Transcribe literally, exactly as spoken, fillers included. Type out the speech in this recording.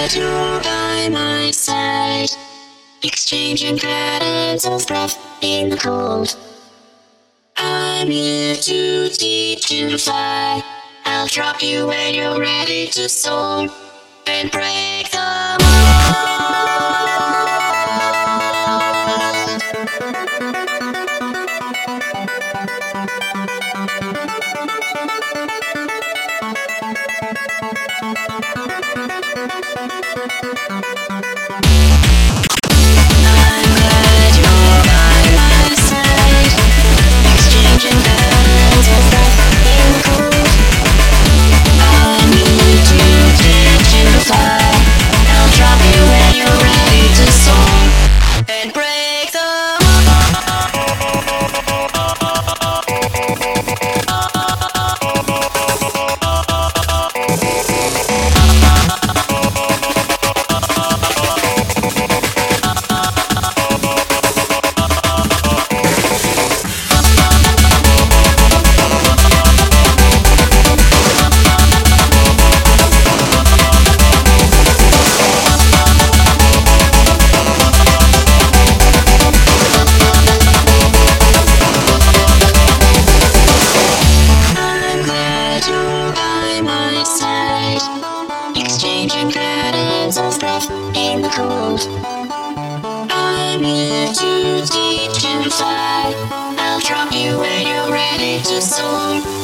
glad you're by my side, exchanging patterns of breath in the cold. I'm here to teach you to fly. I'll drop you when you're ready to soar and break the I'm glad you're by my side, exchanging patterns of breath in the cold. I'm here to teach you to fly. I'll drop you when you're ready to soar and break the I'm glad you're by my side, exchanging patterns of breath in the cold. I'm here to teach you to fly. I'll drop you when you're ready to soar